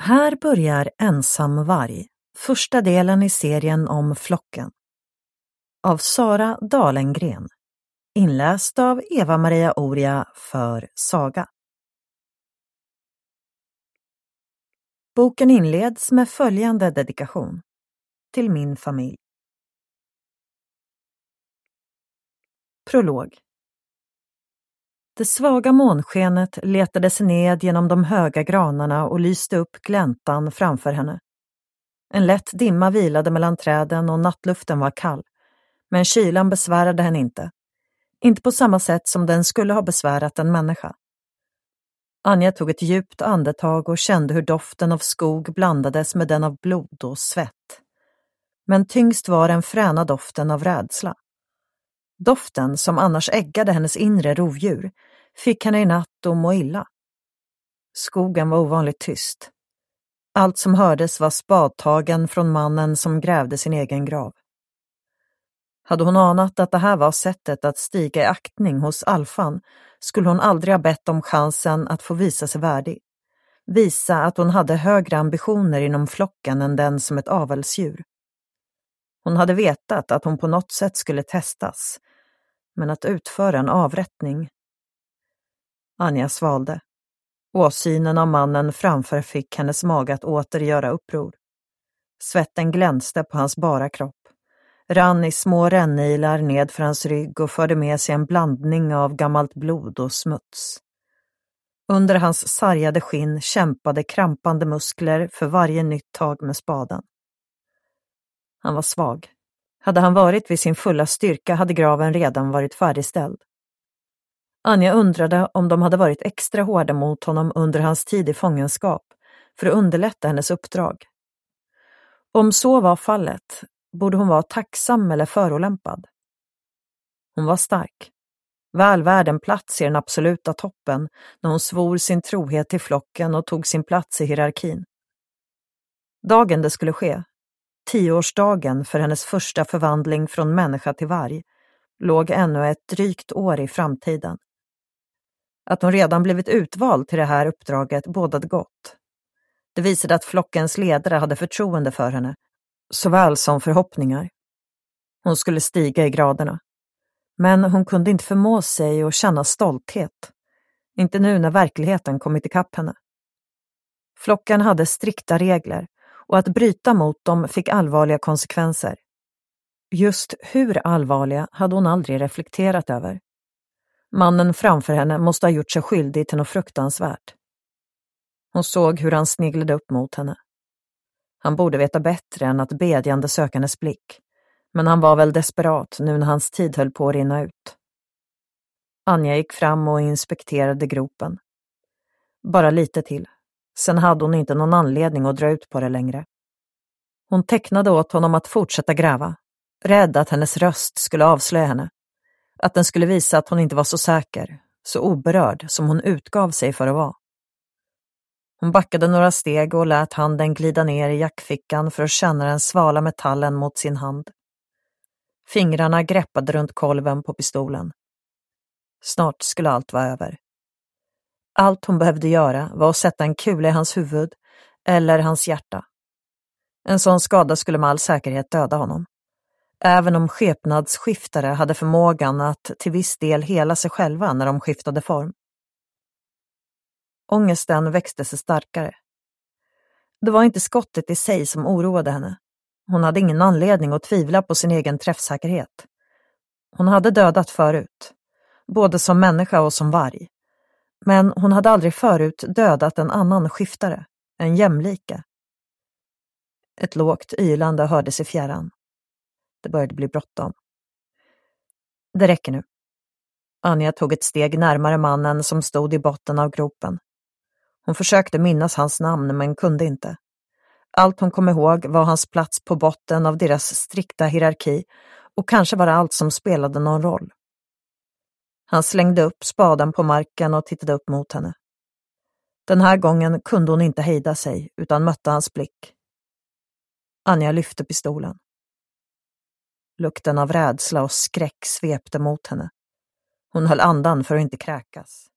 Här börjar Ensam varg, första delen i serien om flocken. Av Sara Dalengren. Inläst av Eva-Maria Oria för Saga. Boken inleds med följande dedikation. Till min familj. Prolog. Det svaga månskenet letade sig ned genom de höga granarna och lyste upp gläntan framför henne. En lätt dimma vilade mellan träden och nattluften var kall, men kylan besvärade henne inte. Inte på samma sätt som den skulle ha besvärat en människa. Anja tog ett djupt andetag och kände hur doften av skog blandades med den av blod och svett. Men tyngst var den fräna doften av rädsla. Doften, som annars äggade hennes inre rovdjur, fick henne i natt att må illa. Skogen var ovanligt tyst. Allt som hördes var spadtagen från mannen som grävde sin egen grav. Hade hon anat att det här var sättet att stiga i aktning hos alfan, skulle hon aldrig ha bett om chansen att få visa sig värdig. Visa att hon hade högre ambitioner inom flocken än den som ett avelsdjur. Hon hade vetat att hon på något sätt skulle testas, men att utföra en avrättning. Anja svalde. Åsynen av mannen framför fick hennes mage att åter göra uppror. Svetten glänste på hans bara kropp. Rann i små rännilar ned för hans rygg och förde med sig en blandning av gammalt blod och smuts. Under hans sargade skinn kämpade krampande muskler för varje nytt tag med spaden. Han var svag. Hade han varit vid sin fulla styrka hade graven redan varit färdigställd. Anja undrade om de hade varit extra hårda mot honom under hans tid i fångenskap för att underlätta hennes uppdrag. Om så var fallet, borde hon vara tacksam eller förolämpad. Hon var stark. Väl värd en plats i den absoluta toppen när hon svor sin trohet till flocken och tog sin plats i hierarkin. Dagen det skulle ske, 10-årsdagen för hennes första förvandling från människa till varg, låg ännu ett drygt år i framtiden. Att hon redan blivit utvald till det här uppdraget bådade gott. Det visade att flockens ledare hade förtroende för henne, såväl som förhoppningar. Hon skulle stiga i graderna. Men hon kunde inte förmå sig att känna stolthet. Inte nu när verkligheten kommit ikapp henne. Flocken hade strikta regler och att bryta mot dem fick allvarliga konsekvenser. Just hur allvarliga hade hon aldrig reflekterat över. Mannen framför henne måste ha gjort sig skyldig till något fruktansvärt. Hon såg hur han sneglade upp mot henne. Han borde veta bättre än att bedjande söka hennes blick, men han var väl desperat nu när hans tid höll på att rinna ut. Anja gick fram och inspekterade gropen. Bara lite till. Sen hade hon inte någon anledning att dra ut på det längre. Hon tecknade åt honom att fortsätta gräva, rädd att hennes röst skulle avslöja henne. Att den skulle visa att hon inte var så säker, så oberörd som hon utgav sig för att vara. Hon backade några steg och lät handen glida ner i jackfickan för att känna den svala metallen mot sin hand. Fingrarna greppade runt kolven på pistolen. Snart skulle allt vara över. Allt hon behövde göra var att sätta en kula i hans huvud eller hans hjärta. En sån skada skulle med all säkerhet döda honom. Även om skepnadsskiftare hade förmågan att till viss del hela sig själva när de skiftade form. Ångesten växte sig starkare. Det var inte skottet i sig som oroade henne. Hon hade ingen anledning att tvivla på sin egen träffsäkerhet. Hon hade dödat förut, både som människa och som varg. Men hon hade aldrig förut dödat en annan skiftare, en jämlike. Ett lågt ylande hördes i fjärran. Det började bli bråttom. Det räcker nu. Anja tog ett steg närmare mannen som stod i botten av gropen. Hon försökte minnas hans namn men kunde inte. Allt hon kom ihåg var hans plats på botten av deras strikta hierarki och kanske var det allt som spelade någon roll. Han slängde upp spaden på marken och tittade upp mot henne. Den här gången kunde hon inte hejda sig utan mötte hans blick. Anja lyfte pistolen. Lukten av rädsla och skräck svepte mot henne. Hon höll andan för att inte kräkas.